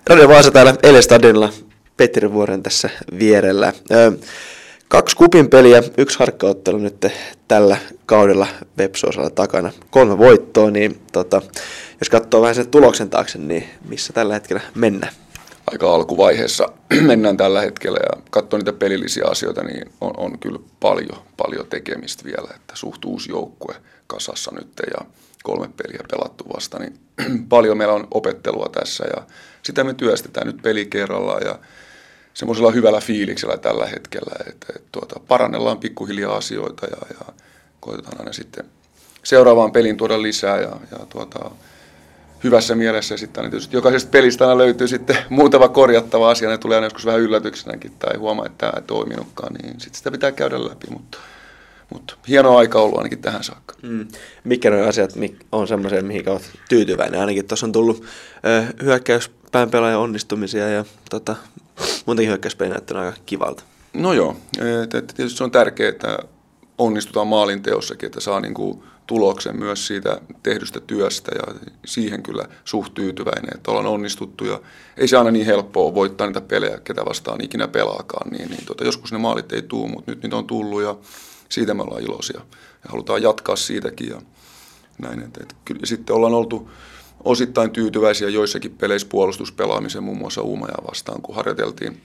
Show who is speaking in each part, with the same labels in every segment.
Speaker 1: Radio Vaasa täällä Elestadionilla, Petteri Vuoren tässä vierellä. 2 kupin peliä, 1 harkkaottelu nyt tällä kaudella Vepsu-osalla takana. 3 voittoa, niin jos katsoo vähän sen tuloksen taakse, niin missä tällä hetkellä mennään?
Speaker 2: Aika alkuvaiheessa mennään tällä hetkellä ja katsoo niitä pelillisiä asioita, niin on kyllä paljon tekemistä vielä. Että suht uusi joukkue kasassa nyt ja 3 peliä pelattu vasta, niin paljon meillä on opettelua tässä ja sitä me työstetään nyt peli kerrallaan ja semmoisella hyvällä fiiliksellä tällä hetkellä, että parannellaan pikkuhiljaa asioita ja koitetaan aina sitten seuraavaan peliin tuoda lisää ja hyvässä mielessä sitten aina tietysti jokaisesta pelistä aina löytyy sitten muutama korjattava asia, ne tulee aina joskus vähän yllätyksenäkin tai huomaa, että tämä ei toiminutkaan, niin sitten sitä pitää käydä läpi, mutta hieno aika ollut ainakin tähän saakka.
Speaker 1: Mitkä nuo asiat on semmoisia, mihin olet tyytyväinen? Ainakin tuossa on tullut hyökkäyspään pelaajan onnistumisia ja muutenkin hyökkäyspeli näyttää aika kivalta.
Speaker 2: No joo, tietysti se on tärkeää, että onnistutaan maalinteossakin, että saa niinku tuloksen myös siitä tehdystä työstä ja siihen kyllä suht tyytyväinen, että ollaan onnistuttu ja ei se aina niin helppoa voittaa niitä pelejä, ketä vastaan ikinä pelaakaan, niin joskus ne maalit ei tule, mutta nyt niitä on tullut ja siitä me ollaan iloisia ja halutaan jatkaa siitäkin ja näin. Ja sitten ollaan oltu osittain tyytyväisiä joissakin peleissä puolustuspelaamisen, muun muassa Uumajaa vastaan, kun harjoiteltiin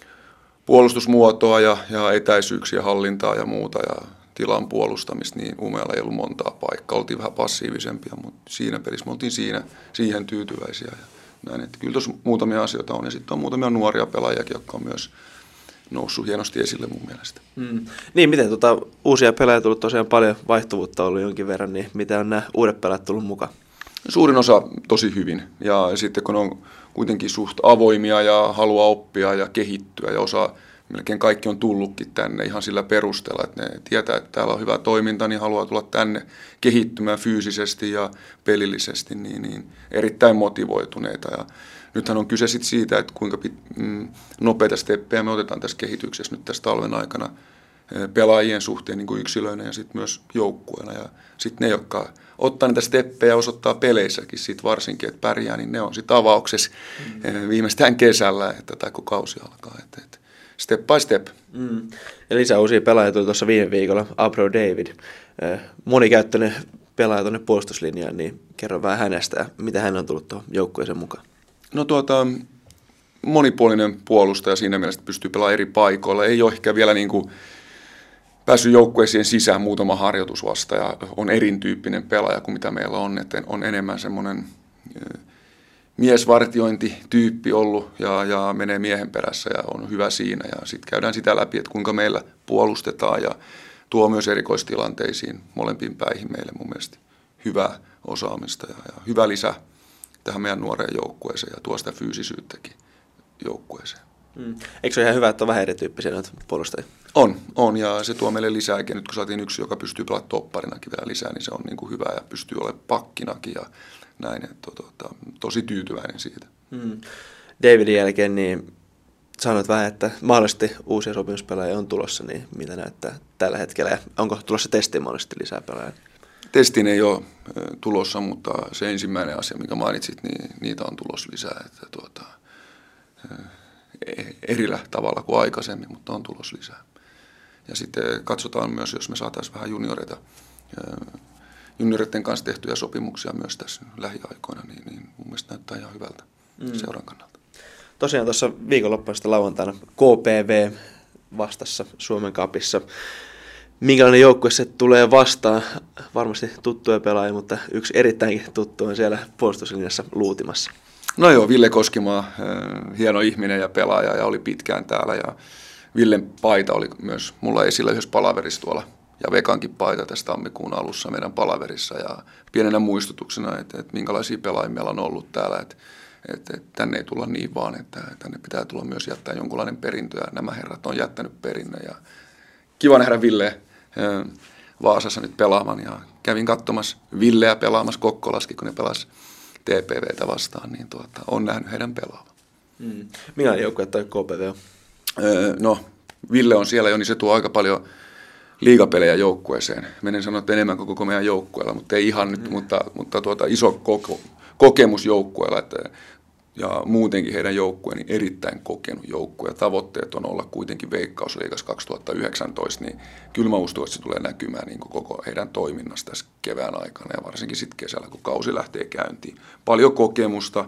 Speaker 2: puolustusmuotoa ja etäisyyksiä, hallintaa ja muuta ja tilan puolustamista, niin Uumajalla ei ollut montaa paikkaa. Oltiin vähän passiivisempia, mutta siinä pelissä me oltiin siihen tyytyväisiä. Ja näin, että kyllä tuossa muutamia asioita on ja sitten on muutamia nuoria pelaajakin, jotka on myös noussut hienosti esille mun mielestä.
Speaker 1: Niin, miten uusia pelaajia tullut tosiaan paljon, vaihtuvuutta ollut jonkin verran, niin miten on nämä uudet pelaajat tullut mukaan?
Speaker 2: Suurin osa tosi hyvin ja sitten kun on kuitenkin suht avoimia ja haluaa oppia ja kehittyä ja melkein kaikki on tullutkin tänne ihan sillä perusteella, että ne tietää, että täällä on hyvä toiminta, niin haluaa tulla tänne kehittymään fyysisesti ja pelillisesti, niin erittäin motivoituneita. Ja nythän on kyse sitten siitä, että kuinka nopeita steppejä me otetaan tässä kehityksessä nyt tässä talven aikana pelaajien suhteen niin kuin yksilöinä ja sitten myös joukkueena. Ja sitten ne, jotka ottaa niitä steppejä ja osoittaa peleissäkin sit varsinkin, että pärjää, niin ne on sitten avauksessa viimeistään kesällä, tai kun kausi alkaa. Että step by step.
Speaker 1: Ja lisää uusia pelaajia tuli tuossa viime viikolla. Abro David, monikäyttöinen pelaaja tuonne puolustuslinjaan, niin kerro vähän hänestä ja mitä hän on tullut tuohon joukkueeseen mukaan. No
Speaker 2: monipuolinen puolustaja siinä mielessä, että pystyy pelaamaan eri paikoilla. Ei ole ehkä vielä niin kuin päässyt joukkueeseen sisään muutama harjoitus vasta ja on erityyppinen pelaaja kuin mitä meillä on. Että on enemmän semmoinen miesvartiointityyppi ollut ja menee miehen perässä ja on hyvä siinä. Ja sitten käydään sitä läpi, että kuinka meillä puolustetaan ja tuo myös erikoistilanteisiin molempiin päihin meille mun mielestä hyvää osaamista ja hyvä lisä tähän meidän nuoreen joukkueeseen ja tuo sitä fyysisyyttäkin joukkueeseen.
Speaker 1: Eikö se ole ihan hyvä, että on vähän erityyppisiä noita puolustajia?
Speaker 2: On ja se tuo meille lisääkin. Nyt kun saatiin yksi, joka pystyy pelaamaan topparinakin vielä lisää, niin se on niin kuin hyvä ja pystyy olemaan pakkinakin ja näin. Että tosi tyytyväinen siitä.
Speaker 1: Davidin jälkeen niin sanoit vähän, että mahdollisesti uusia sopimuspelaajia on tulossa, niin mitä näyttää tällä hetkellä ja onko tulossa testiin mahdollisesti lisää pelaajia?
Speaker 2: Testiin ei ole tulossa, mutta se ensimmäinen asia, minkä mainitsit, niin niitä on tulossa lisää. Että erillä tavalla kuin aikaisemmin, mutta on tulossa lisää. Ja sitten katsotaan myös, jos me saataisiin vähän junioreiden kanssa tehtyjä sopimuksia myös tässä lähiaikoina, niin mun mielestä näyttää ihan hyvältä seuran kannalta.
Speaker 1: Tosiaan tuossa viikonloppuun lauantaina KPV vastassa Suomen Cupissa. Minkälainen joukkue se tulee vastaan? Varmasti tuttuja pelaajia, mutta yksi erittäinkin tuttu on siellä puolustuslinjassa luutimassa.
Speaker 2: No joo, Ville Koskimaa, hieno ihminen ja pelaaja ja oli pitkään täällä ja Villen paita oli myös mulla esillä yhdessä palaverissa tuolla ja Vekankin paita tässä tammikuun alussa meidän palaverissa ja pienenä muistutuksena, että minkälaisia pelaajia meillä on ollut täällä, että tänne ei tulla niin vaan, että tänne pitää tulla myös jättää jonkunlainen perintö ja nämä herrat on jättänyt perinnön ja kiva nähdä Ville Vaasassa nyt pelaamaan ja kävin katsomassa Villeä pelaamassa Kokkolaskin, kun ne pelasi TPVtä vastaan, niin on nähnyt heidän pelaavan.
Speaker 1: Millainen joukkue toi KPV on?
Speaker 2: No, Ville on siellä jo, niin se tuo aika paljon liigapelejä joukkueeseen. Menen sanoa, että enemmän kuin koko meidän joukkueella, mutta ei ihan nyt, mutta iso kokemus joukkueella. Että ja muutenkin heidän joukkueen niin erittäin kokenut joukkue. Tavoitteet on olla kuitenkin Veikkausliigassa 2019, niin kyllä mä uskon, että se tulee näkymään niin koko heidän toiminnasta tässä kevään aikana ja varsinkin sitten kesällä, kun kausi lähtee käyntiin. Paljon kokemusta,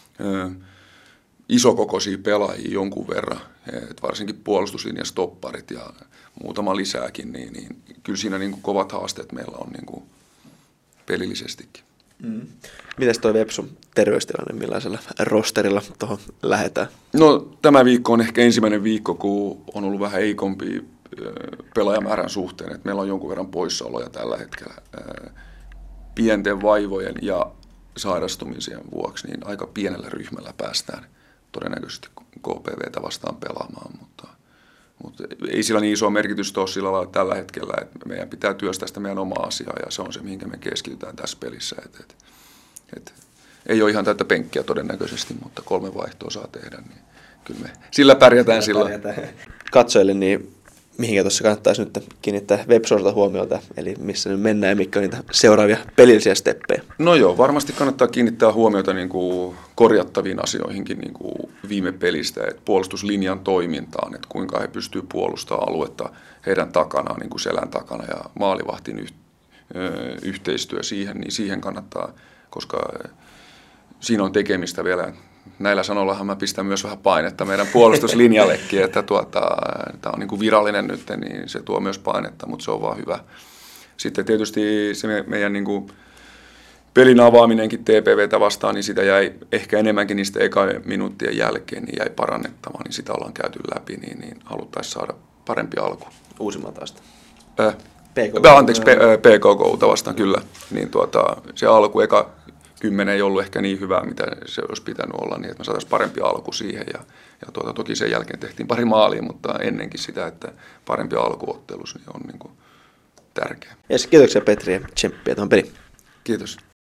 Speaker 2: isokokoisia pelaajia jonkun verran, varsinkin puolustuslinjan stopparit ja muutama lisääkin, niin kyllä siinä niin kovat haasteet meillä on niin pelillisestikin.
Speaker 1: Mites toi Vepsun terveystilanne, millaisella rosterilla tuohon lähdetään?
Speaker 2: No tämä viikko on ehkä ensimmäinen viikko, kun on ollut vähän heikompi pelaajamäärän suhteen, että meillä on jonkun verran poissaoloja tällä hetkellä pienten vaivojen ja sairastumisien vuoksi, niin aika pienellä ryhmällä päästään todennäköisesti KPV:tä vastaan pelaamaan, mutta ei sillä niin iso merkitystä ole sillä lailla tällä hetkellä, että meidän pitää työstää sitä meidän omaa asiaa ja se on se, mihinkä me keskitytään tässä pelissä. Ei ole ihan täyttä penkkiä todennäköisesti, mutta 3 vaihtoa saa tehdä, niin kyllä me sillä pärjätään silloin.
Speaker 1: Katsojille, niin mihinkä tuossa kannattaisi nyt kiinnittää Vepsun huomiota, eli missä nyt mennään ja mitkä on niitä seuraavia pelillisiä steppejä?
Speaker 2: No joo, varmasti kannattaa kiinnittää huomiota niin kuin korjattaviin asioihinkin niin kuin viime pelistä, että puolustuslinjan toimintaan, että kuinka he pystyvät puolustamaan aluetta heidän takanaan, niin kuin selän takana ja maalivahtin yhteistyö siihen, niin siihen kannattaa, koska siinä on tekemistä vielä. Näillä sanoillahan mä pistän myös vähän painetta meidän puolustuslinjallekin, että tämä on niin kuin virallinen nyt, niin se tuo myös painetta, mutta se on vaan hyvä. Sitten tietysti se meidän niin kuin pelin avaaminenkin TPV:tä vastaan, niin sitä jäi ehkä enemmänkin niistä minuuttien jälkeen, niin jäi parannettamaan, niin sitä ollaan käyty läpi, niin haluttaisiin saada parempi alku.
Speaker 1: Uusimmalta asti.
Speaker 2: PKK:ta vastaan, kyllä. Niin se alku, eka 10 ei ollut ehkä niin hyvää, mitä se olisi pitänyt olla, niin että me saataisiin parempi alku siihen. Ja toki sen jälkeen tehtiin pari maalia, mutta ennenkin sitä, että parempi alkuottelus niin on niin kuin tärkeä.
Speaker 1: Kiitoksia Petri ja tsemppiä tuohon peliin.
Speaker 2: Kiitos.